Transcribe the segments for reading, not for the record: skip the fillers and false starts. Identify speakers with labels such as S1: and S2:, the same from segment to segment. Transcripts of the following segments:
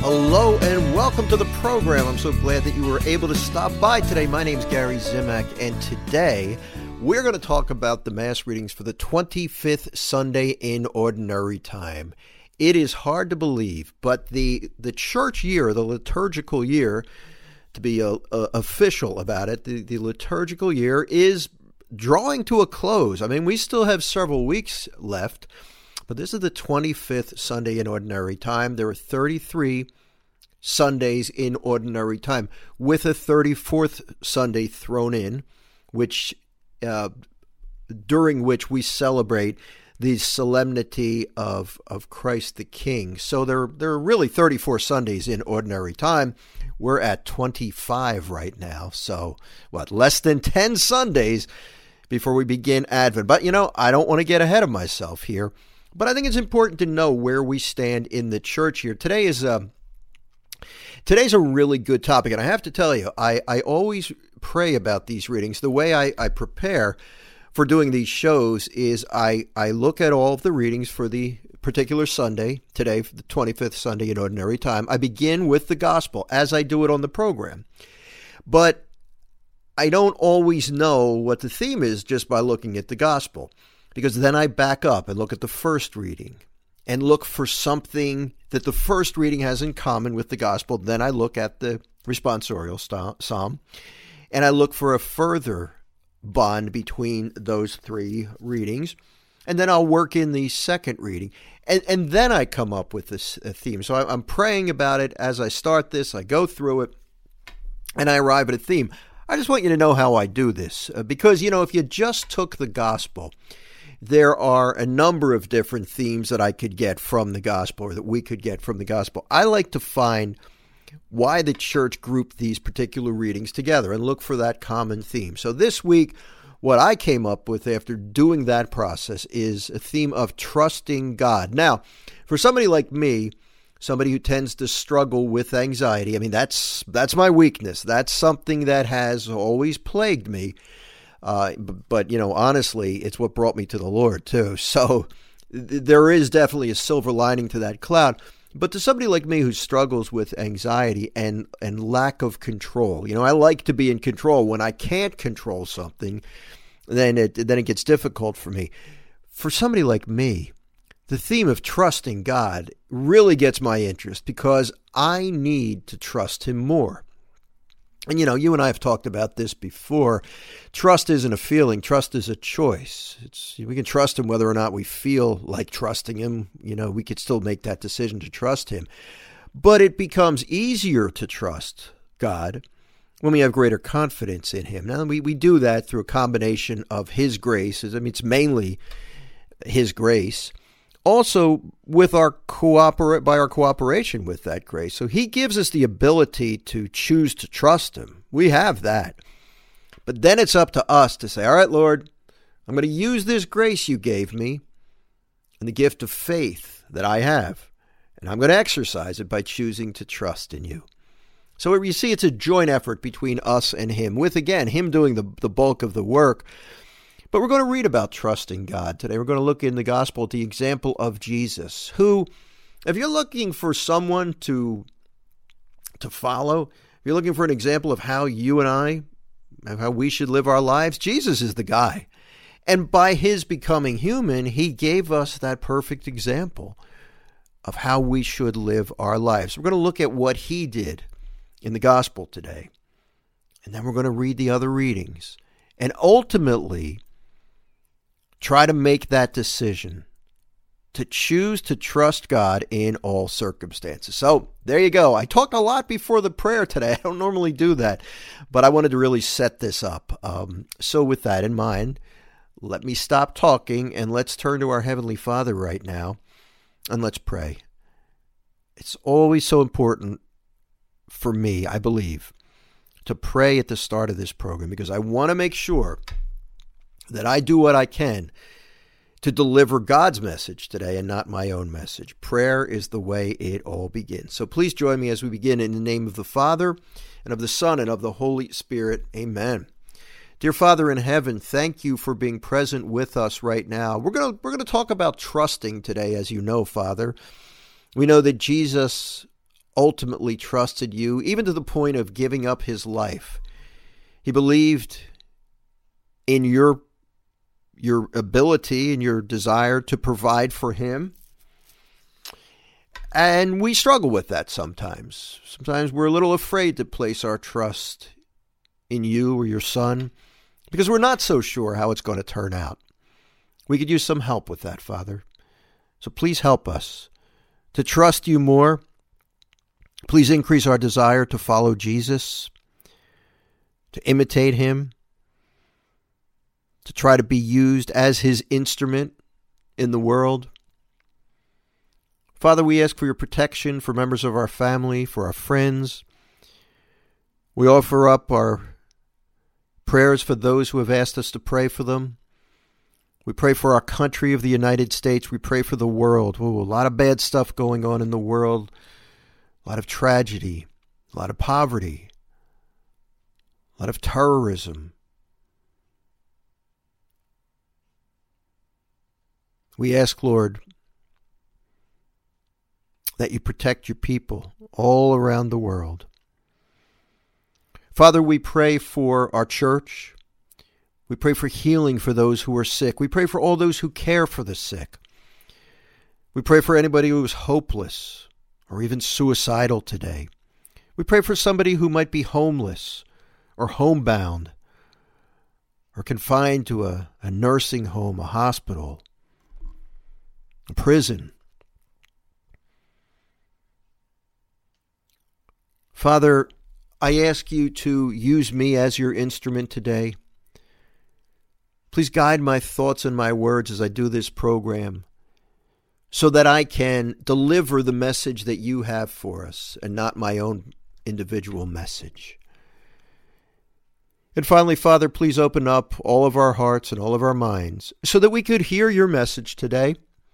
S1: Hello and welcome to the program. I'm so glad that you were able to stop by today. My name's Gary Zimak, and today we're going to talk about the Mass readings for the 25th Sunday in Ordinary Time. It is hard to believe, but the church year, the liturgical year, to be official about it, the liturgical year is drawing to a close. I mean, we still have several weeks left, but this is the 25th Sunday in Ordinary Time. There are 33 Sundays in Ordinary Time, with a 34th Sunday thrown in, which during which we celebrate the solemnity of Christ the King. So there are really 34 Sundays in Ordinary Time. We're at 25 right now. So less than 10 Sundays before we begin Advent. But I don't want to get ahead of myself here. But I think it's important to know where we stand in the church here. Today's a really good topic, and I have to tell you, I always pray about these readings. The way I prepare for doing these shows is I look at all of the readings for the particular Sunday, today, the 25th Sunday in Ordinary Time. I begin with the Gospel, as I do it on the program. But I don't always know what the theme is just by looking at the Gospel, because then I back up and look at the first reading and look for something that the first reading has in common with the Gospel. Then I look at the responsorial psalm, and I look for a further bond between those three readings, and then I'll work in the second reading, and then I come up with this theme. So I'm praying about it as I start this, I go through it, and I arrive at a theme. I just want you to know how I do this, because, if you just took the Gospel, there are a number of different themes that I could get from the Gospel, or that we could get from the Gospel. I like to find why the church grouped these particular readings together and look for that common theme. So this week, what I came up with after doing that process is a theme of trusting God. Now, for somebody like me, somebody who tends to struggle with anxiety, I mean, that's my weakness. That's something that has always plagued me. But honestly, it's what brought me to the Lord too. So there is definitely a silver lining to that cloud. But to somebody like me who struggles with anxiety and lack of control, I like to be in control. When I can't control something, then it gets difficult for me. For somebody like me, the theme of trusting God really gets my interest, because I need to trust Him more. And you and I have talked about this before. Trust isn't a feeling. Trust is a choice. We can trust Him whether or not we feel like trusting Him. We could still make that decision to trust Him. But it becomes easier to trust God when we have greater confidence in Him. Now, we do that through a combination of His grace. It's mainly His grace. Also, with our cooperation with that grace. So He gives us the ability to choose to trust Him. We have that. But then it's up to us to say, all right, Lord, I'm going to use this grace You gave me and the gift of faith that I have, and I'm going to exercise it by choosing to trust in You. So you see, it's a joint effort between us and Him, with, again, Him doing the bulk of the work. But we're going to read about trusting God today. We're going to look in the Gospel at the example of Jesus, who, if you're looking for someone to follow, if you're looking for an example of how you and I, how we should live our lives, Jesus is the guy. And by His becoming human, He gave us that perfect example of how we should live our lives. We're going to look at what He did in the Gospel today. And then we're going to read the other readings. And ultimately, try to make that decision to choose to trust God in all circumstances. So there you go. I talked a lot before the prayer today. I don't normally do that, but I wanted to really set this up. So with that in mind, let me stop talking and let's turn to our Heavenly Father right now and let's pray. It's always so important for me, I believe, to pray at the start of this program, because I want to make sure that I do what I can to deliver God's message today and not my own message. Prayer is the way it all begins. So please join me as we begin in the name of the Father and of the Son and of the Holy Spirit. Amen. Dear Father in heaven, thank You for being present with us right now. We're going to talk about trusting today, as You know, Father. We know that Jesus ultimately trusted you, even to the point of giving up his life. He believed in your ability and your desire to provide for him. And we struggle with that sometimes. Sometimes we're a little afraid to place our trust in you or your son because we're not so sure how it's going to turn out. We could use some help with that, Father. So please help us to trust you more. Please increase our desire to follow Jesus, to imitate him, to try to be used as his instrument in the world. Father, we ask for your protection for members of our family, for our friends. We offer up our prayers for those who have asked us to pray for them. We pray for our country of the United States. We pray for the world. Ooh, a lot of bad stuff going on in the world. A lot of tragedy. A lot of poverty. A lot of terrorism. We ask, Lord, that you protect your people all around the world. Father, we pray for our church. We pray for healing for those who are sick. We pray for all those who care for the sick. We pray for anybody who is hopeless or even suicidal today. We pray for somebody who might be homeless or homebound or confined to a nursing home, a hospital, a prison. Father, I ask you to use me as your instrument today. Please guide my thoughts and my words as I do this program so that I can deliver the message that you have for us and not my own individual message. And finally, Father, please open up all of our hearts and all of our minds so that we could hear your message today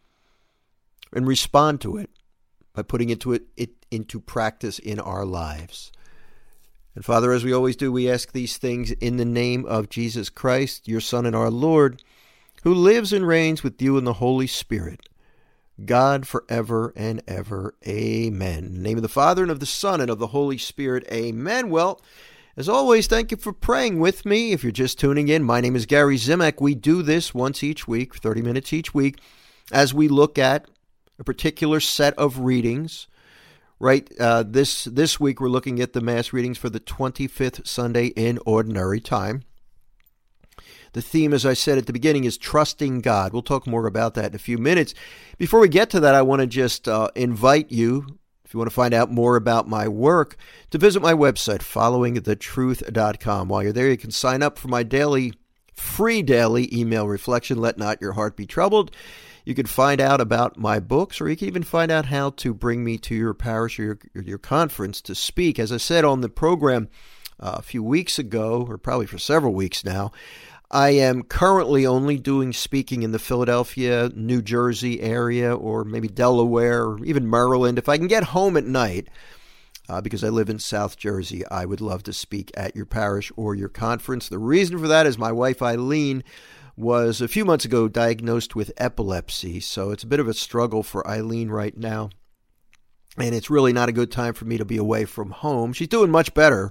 S1: and respond to it by putting it into practice in our lives. And Father, as we always do, we ask these things in the name of Jesus Christ, your Son and our Lord, who lives and reigns with you in the Holy Spirit, God forever and ever. Amen. In the name of the Father, and of the Son, and of the Holy Spirit. Amen. Well, as always, thank you for praying with me. If you're just tuning in, my name is Gary Zimak. We do this once each week, 30 minutes each week, as we look at a particular set of readings. Right, this week we're looking at the Mass readings for the 25th Sunday in Ordinary Time. The theme, as I said at the beginning, is trusting God. We'll talk more about that in a few minutes. Before we get to that, I want to just invite you, if you want to find out more about my work, to visit my website, followingthetruth.com. While you're there, you can sign up for my free daily email reflection, Let Not Your Heart Be Troubled. You can find out about my books, or you can even find out how to bring me to your parish or your conference to speak. As I said on the program a few weeks ago, or probably for several weeks now, I am currently only doing speaking in the Philadelphia, New Jersey area, or maybe Delaware, or even Maryland. If I can get home at night, because I live in South Jersey, I would love to speak at your parish or your conference. The reason for that is my wife, Eileen, was a few months ago diagnosed with epilepsy, so it's a bit of a struggle for Eileen right now, and it's really not a good time for me to be away from home. She's doing much better,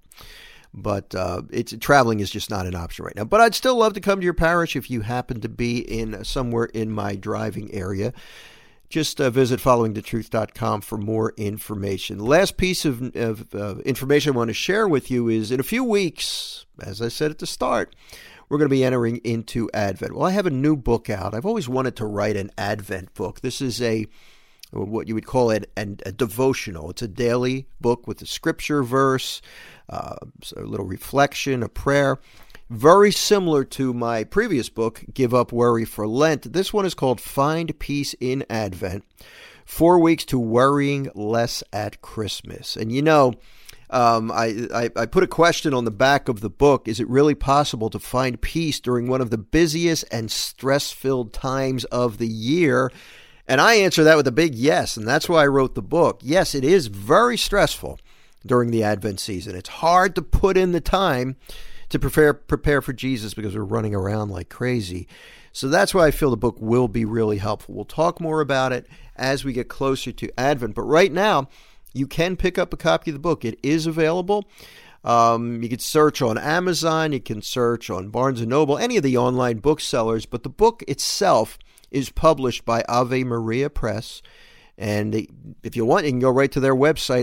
S1: but traveling is just not an option right now. But I'd still love to come to your parish if you happen to be somewhere in my driving area. Just visit followingthetruth.com for more information. The last piece of information I want to share with you is in a few weeks, as I said at the start, we're going to be entering into Advent. Well, I have a new book out. I've always wanted to write an Advent book. This is what you would call a devotional. It's a daily book with a scripture verse, a little reflection, a prayer. Very similar to my previous book, Give Up Worry for Lent. This one is called Find Peace in Advent, 4 weeks to worrying less at Christmas. And you know, I put a question on the back of the book. Is it really possible to find peace during one of the busiest and stress-filled times of the year? And I answer that with a big yes, and that's why I wrote the book. Yes, it is very stressful during the Advent season. It's hard to put in the time to prepare for Jesus because we're running around like crazy. So that's why I feel the book will be really helpful. We'll talk more about it as we get closer to Advent. But right now, you can pick up a copy of the book. It is available. You can search on Amazon. You can search on Barnes & Noble, any of the online booksellers. But the book itself is published by Ave Maria Press. And if you want, you can go right to their website,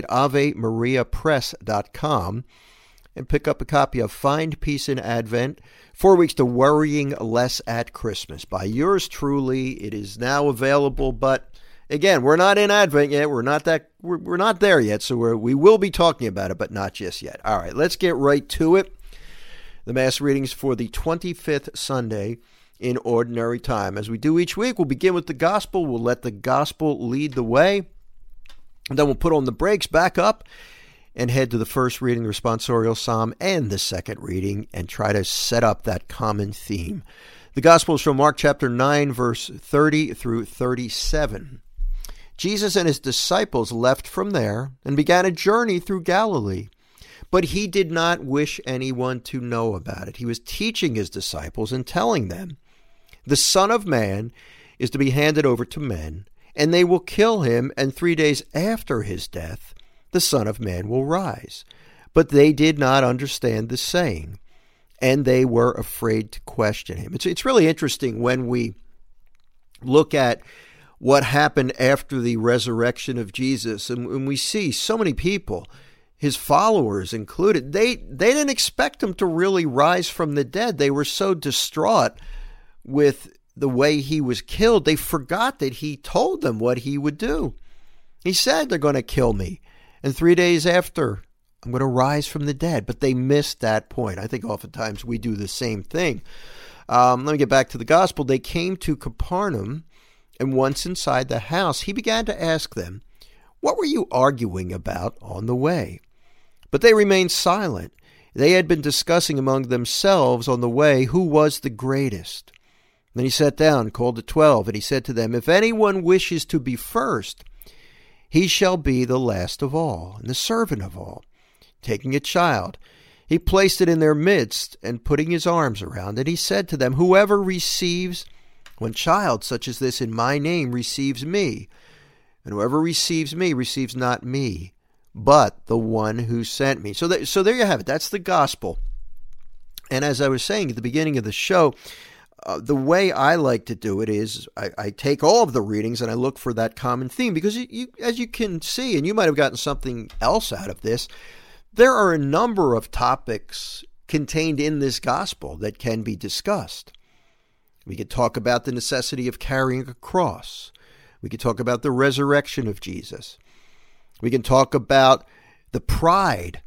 S1: AveMariaPress.com, and pick up a copy of Find Peace in Advent, 4 Weeks to Worrying Less at Christmas by yours truly. It is now available, but again, we're not in Advent yet. We're not there yet, so we will be talking about it, but not just yet. All right, let's get right to it. The Mass readings for the 25th Sunday in Ordinary Time. As we do each week, we'll begin with the Gospel. We'll let the Gospel lead the way. And then we'll put on the brakes, back up, and head to the first reading, the responsorial psalm, and the second reading, and try to set up that common theme. The Gospel is from Mark chapter 9, verse 30 through 37. Jesus and his disciples left from there and began a journey through Galilee. But he did not wish anyone to know about it. He was teaching his disciples and telling them, "The Son of Man is to be handed over to men, and they will kill him, and 3 days after his death, the Son of Man will rise." But they did not understand the saying, and they were afraid to question him. It's really interesting when we look at what happened after the resurrection of Jesus, and we see so many people, his followers included, they didn't expect him to really rise from the dead. They were so distraught with the way he was killed, they forgot that he told them what he would do. He said, "They're going to kill me, and 3 days after, I'm going to rise from the dead." But they missed that point. I think oftentimes we do the same thing. Let me get back to the Gospel. They came to Capernaum, and once inside the house, he began to ask them, "What were you arguing about on the way?" But they remained silent. They had been discussing among themselves on the way who was the greatest. Then he sat down, called the 12, and he said to them, "If anyone wishes to be first, he shall be the last of all, and the servant of all." Taking a child, he placed it in their midst, and putting his arms around it, he said to them, "Whoever receives one child such as this in my name receives me, and whoever receives me receives not me, but the one who sent me." So there you have it. That's the Gospel. And as I was saying at the beginning of the show, the way I like to do it is I take all of the readings and I look for that common theme, because you, as you can see, and you might have gotten something else out of this, there are a number of topics contained in this Gospel that can be discussed. We could talk about the necessity of carrying a cross. We could talk about the resurrection of Jesus. We can talk about the pride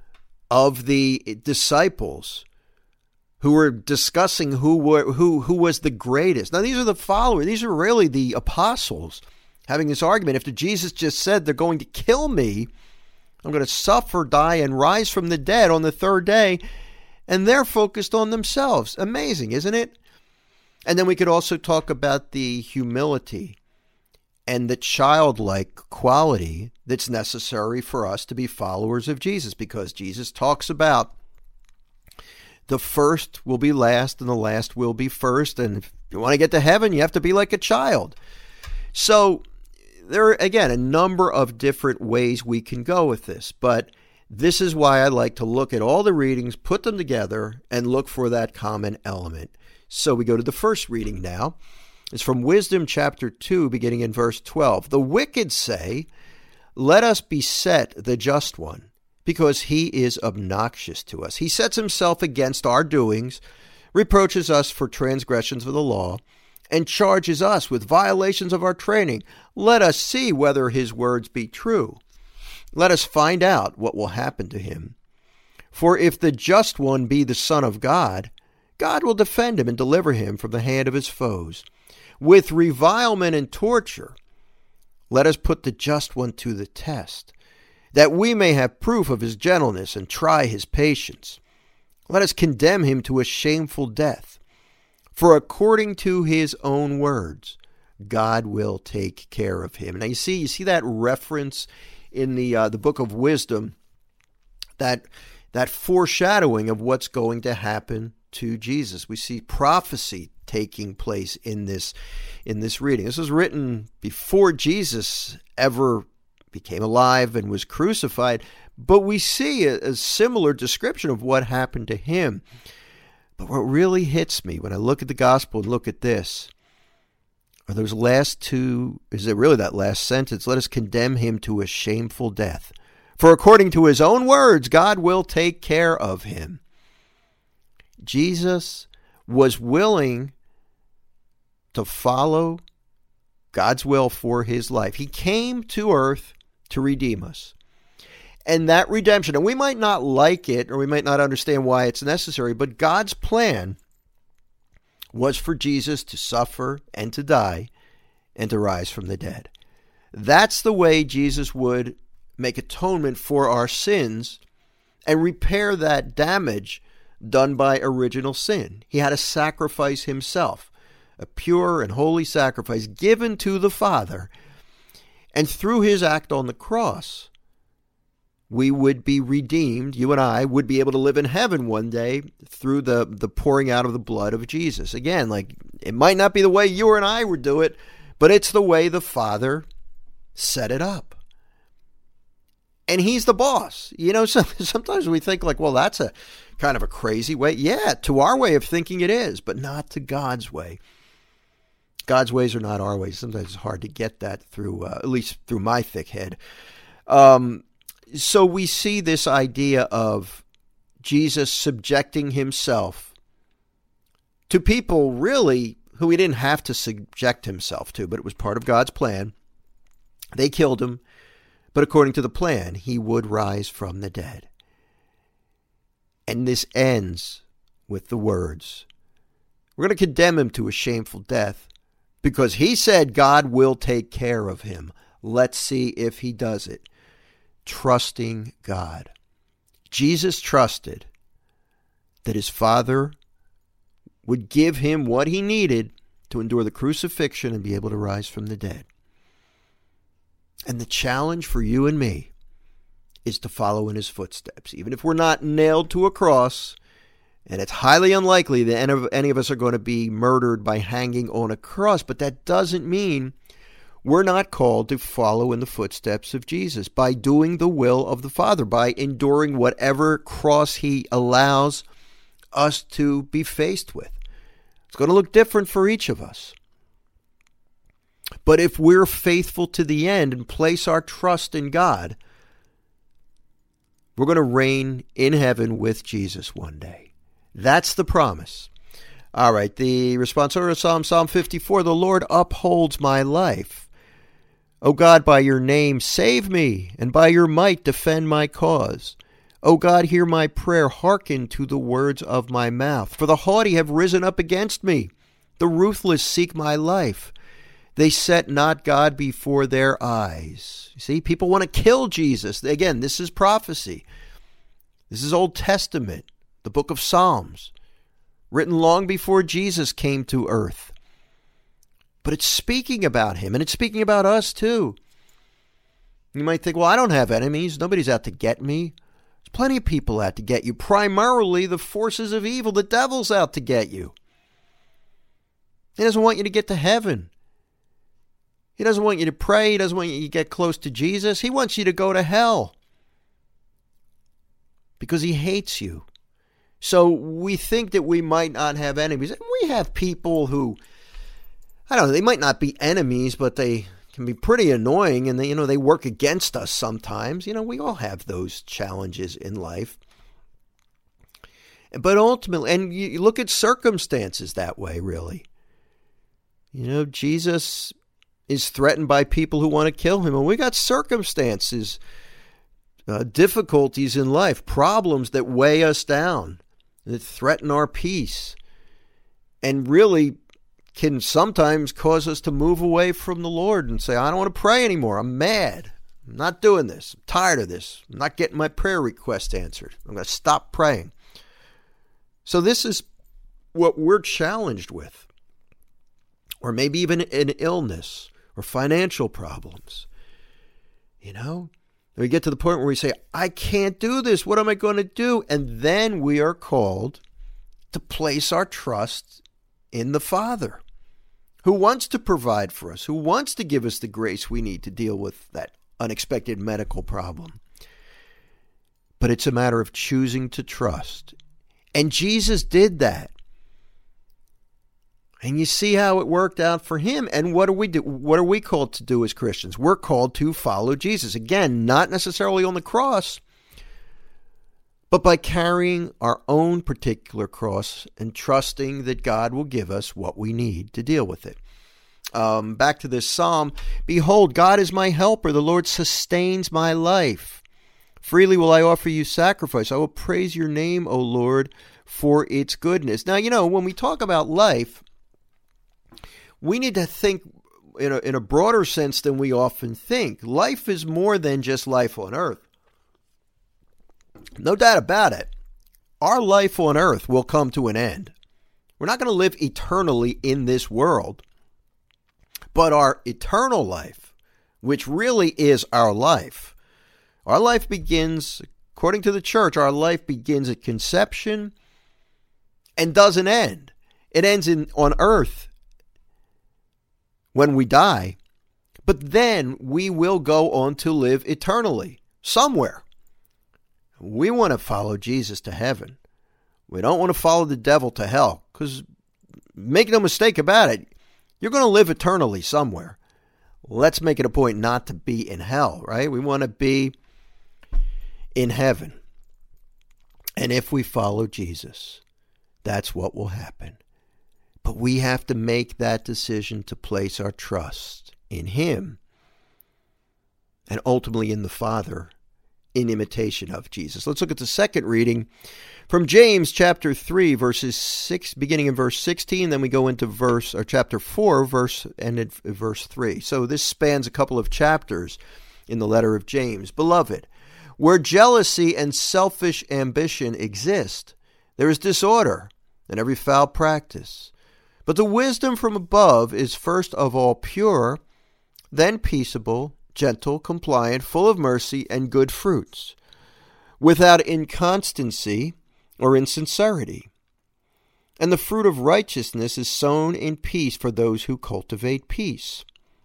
S1: of the disciples who were discussing who was the greatest. Now, these are the followers. These are really the apostles having this argument. After Jesus just said, "They're going to kill me, I'm going to suffer, die, and rise from the dead on the third day," and they're focused on themselves. Amazing, isn't it? And then we could also talk about the humility and the childlike quality that's necessary for us to be followers of Jesus, because Jesus talks about the first will be last and the last will be first. And if you want to get to heaven, you have to be like a child. So there are, again, a number of different ways we can go with this. But this is why I like to look at all the readings, put them together, and look for that common element. So we go to the first reading now. It's from Wisdom chapter 2, beginning in verse 12. "The wicked say, 'Let us beset the just one, because he is obnoxious to us. He sets himself against our doings, reproaches us for transgressions of the law, and charges us with violations of our training. Let us see whether his words be true. Let us find out what will happen to him. For if the just one be the Son of God, God will defend him and deliver him from the hand of his foes. With revilement and torture, let us put the just one to the test, that we may have proof of his gentleness and try his patience. Let us condemn him to a shameful death. For according to his own words, God will take care of him." Now you see that reference in the book of Wisdom, that foreshadowing of what's going to happen to Jesus. We see prophecy taking place in this reading. This was written before Jesus ever became alive and was crucified. But we see a similar description of what happened to him. But what really hits me when I look at the gospel and look at this are those last two, is it really that last sentence? Let us condemn him to a shameful death. For according to his own words, God will take care of him. Jesus was willing to follow God's will for his life. He came to earth to redeem us. And that redemption, and we might not like it or we might not understand why it's necessary, but God's plan was for Jesus to suffer and to die and to rise from the dead. That's the way Jesus would make atonement for our sins and repair that damage done by original sin. He had to sacrifice himself, a pure and holy sacrifice given to the Father. And through his act on the cross, we would be redeemed. You and I would be able to live in heaven one day through the pouring out of the blood of Jesus. Again, like, it might not be the way you and I would do it, but it's the way the Father set it up. And he's the boss. You know, sometimes we think like, well, that's a kind of a crazy way. Yeah, to our way of thinking it is, but not to God's way. God's ways are not our ways. Sometimes it's hard to get that through, at least through my thick head. So we see this idea of Jesus subjecting himself to people really who he didn't have to subject himself to, but it was part of God's plan. They killed him, but according to the plan, he would rise from the dead. And this ends with the words, we're going to condemn him to a shameful death because he said God will take care of him. Let's see if he does it. Trusting God. Jesus trusted that his Father would give him what he needed to endure the crucifixion and be able to rise from the dead. And the challenge for you and me is to follow in his footsteps. Even if we're not nailed to a cross, and it's highly unlikely that any of us are going to be murdered by hanging on a cross, but that doesn't mean we're not called to follow in the footsteps of Jesus by doing the will of the Father, by enduring whatever cross he allows us to be faced with. It's going to look different for each of us. But if we're faithful to the end and place our trust in God, we're going to reign in heaven with Jesus one day. That's the promise. All right, the responsorial psalm, Psalm 54, the Lord upholds my life. O God, by your name, save me, and by your might defend my cause. O God, hear my prayer, hearken to the words of my mouth. For the haughty have risen up against me. The ruthless seek my life. They set not God before their eyes. You see, people want to kill Jesus. Again, this is prophecy. This is Old Testament, the book of Psalms, written long before Jesus came to earth. But it's speaking about him, and it's speaking about us too. You might think, well, I don't have enemies. Nobody's out to get me. There's plenty of people out to get you. Primarily the forces of evil. The devil's out to get you. He doesn't want you to get to heaven. He doesn't want you to pray. He doesn't want you to get close to Jesus. He wants you to go to hell because he hates you. So we think that we might not have enemies. And we have people who, I don't know, they might not be enemies, but they can be pretty annoying, and they work against us sometimes. We all have those challenges in life. But ultimately, and you look at circumstances that way, really. Jesus is threatened by people who want to kill him, and we got circumstances, difficulties in life, problems that weigh us down, that threaten our peace, and really can sometimes cause us to move away from the Lord and say, I don't want to pray anymore. I'm mad. I'm not doing this. I'm tired of this. I'm not getting my prayer request answered. I'm going to stop praying. So this is what we're challenged with. Or maybe even an illness or financial problems. We get to the point where we say, I can't do this. What am I going to do? And then we are called to place our trust in the Father, who wants to provide for us, who wants to give us the grace we need to deal with that unexpected medical problem. But it's a matter of choosing to trust. And Jesus did that. And you see how it worked out for him. And what do we do? What are we called to do as Christians? We're called to follow Jesus. Again, not necessarily on the cross, but by carrying our own particular cross and trusting that God will give us what we need to deal with it. Back to this psalm. Behold, God is my helper. The Lord sustains my life. Freely will I offer you sacrifice. I will praise your name, O Lord, for its goodness. Now, when we talk about life, we need to think in a broader sense than we often think. Life is more than just life on earth. No doubt about it. Our life on earth will come to an end. We're not going to live eternally in this world. But our eternal life, which really is our life begins, according to the church, our life begins at conception and doesn't end. It ends on earth when we die, but then we will go on to live eternally somewhere. We want to follow Jesus to heaven. We don't want to follow the devil to hell, because make no mistake about it, you're going to live eternally somewhere. Let's make it a point not to be in hell, right? We want to be in heaven. And if we follow Jesus, that's what will happen. But we have to make that decision to place our trust in him and ultimately in the Father in imitation of Jesus. Let's look at the second reading from James chapter 3, verses 6, beginning in verse 16. Then we go into chapter 4, verse 3. So this spans a couple of chapters in the letter of James. Beloved, where jealousy and selfish ambition exist, there is disorder and every foul practice. But the wisdom from above is first of all pure, then peaceable, gentle, compliant, full of mercy and good fruits, without inconstancy or insincerity. And the fruit of righteousness is sown in peace for those who cultivate peace.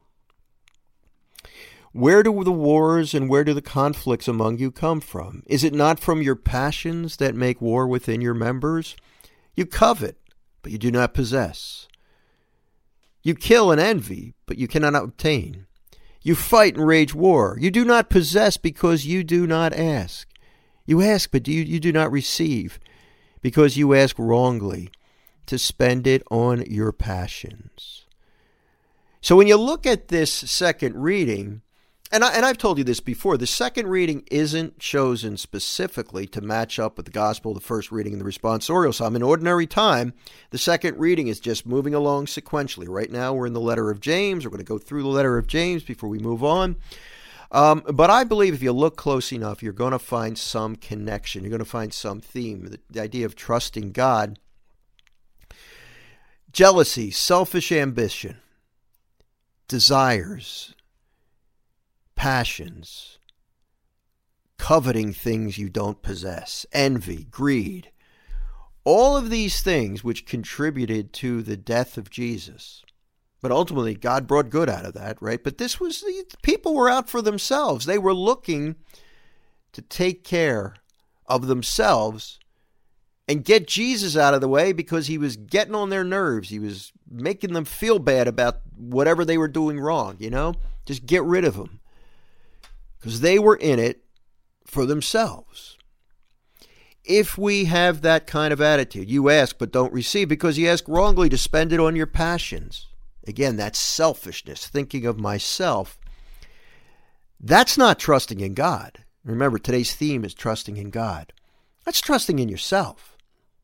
S1: Where do the wars and where do the conflicts among you come from? Is it not from your passions that make war within your members? You covet, but you do not possess. You kill and envy, but you cannot obtain. You fight and wage war. You do not possess because you do not ask. You ask, but you do not receive, because you ask wrongly to spend it on your passions. So when you look at this second reading, and I've told you this before, the second reading isn't chosen specifically to match up with the gospel, the first reading, and the responsorial psalm. In ordinary time, the second reading is just moving along sequentially. Right now, we're in the letter of James. We're going to go through the letter of James before we move on. But I believe if you look close enough, you're going to find some connection. You're going to find some theme, the idea of trusting God. Jealousy, selfish ambition, desires, passions, coveting things you don't possess, envy, greed, all of these things which contributed to the death of Jesus. But ultimately, God brought good out of that, right? But people were out for themselves. They were looking to take care of themselves and get Jesus out of the way because he was getting on their nerves. He was making them feel bad about whatever they were doing wrong, Just get rid of him. Because they were in it for themselves. If we have that kind of attitude, you ask but don't receive because you ask wrongly to spend it on your passions. Again, that's selfishness, thinking of myself. That's not trusting in God. Remember, today's theme is trusting in God. That's trusting in yourself.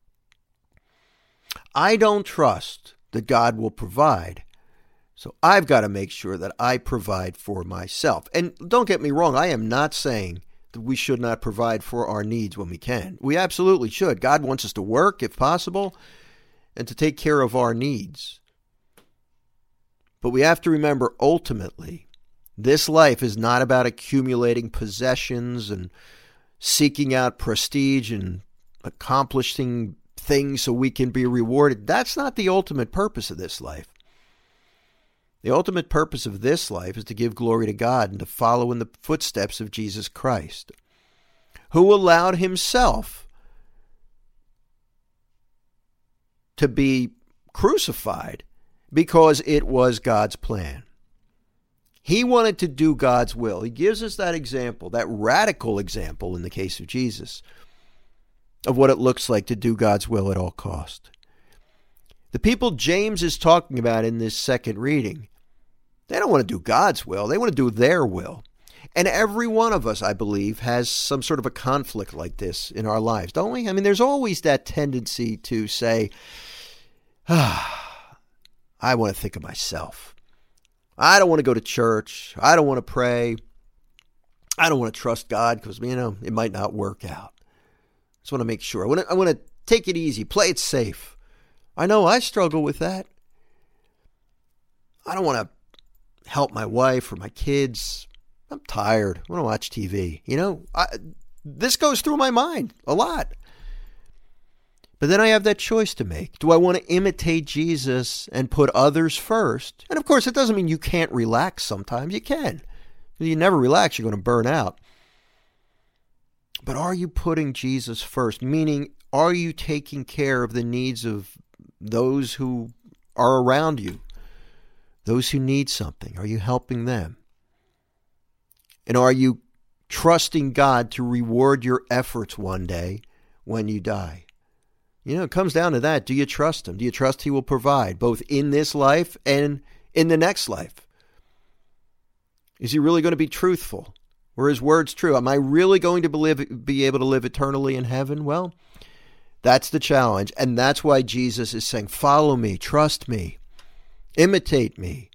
S1: I don't trust that God will provide. So I've got to make sure that I provide for myself. And don't get me wrong, I am not saying that we should not provide for our needs when we can. We absolutely should. God wants us to work, if possible, and to take care of our needs. But we have to remember, ultimately, this life is not about accumulating possessions and seeking out prestige and accomplishing things so we can be rewarded. That's not the ultimate purpose of this life. The ultimate purpose of this life is to give glory to God and to follow in the footsteps of Jesus Christ, who allowed himself to be crucified because it was God's plan. He wanted to do God's will. He gives us that example, that radical example in the case of Jesus, of what it looks like to do God's will at all cost. The people James is talking about in this second reading, they don't want to do God's will. They want to do their will. And every one of us, I believe, has some sort of a conflict like this in our lives, don't we? I mean, there's always that tendency to say, I want to think of myself. I don't want to go to church. I don't want to pray. I don't want to trust God because, it might not work out. I just want to make sure. I want to take it easy, play it safe. I know I struggle with that. I don't want to help my wife or my kids. I'm tired. I want to watch TV. This goes through my mind a lot. But then I have that choice to make. Do I want to imitate Jesus and put others first? And of course, it doesn't mean you can't relax sometimes. You can. If you never relax, you're going to burn out. But are you putting Jesus first? Meaning, are you taking care of the needs of those who are around you? Those who need something? Are you helping them? And are you trusting God to reward your efforts one day when you die? It comes down to that. Do you trust him? Do you trust he will provide both in this life and in the next life? Is he really going to be truthful? Were his words true? Am I really going to be able to live eternally in heaven? Well, that's the challenge. And that's why Jesus is saying, follow me, trust me, imitate me.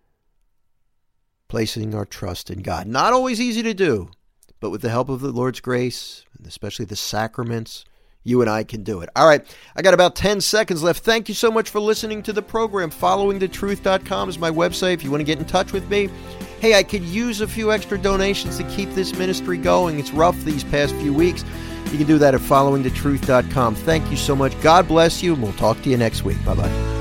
S1: Placing our trust in God. Not always easy to do, but with the help of the Lord's grace, and especially the sacraments, you and I can do it. All right, I got about 10 seconds left. Thank you so much for listening to the program. FollowingTheTruth.com is my website if you want to get in touch with me. Hey, I could use a few extra donations to keep this ministry going. It's rough these past few weeks. You can do that at FollowingTheTruth.com. Thank you so much. God bless you, and we'll talk to you next week. Bye-bye.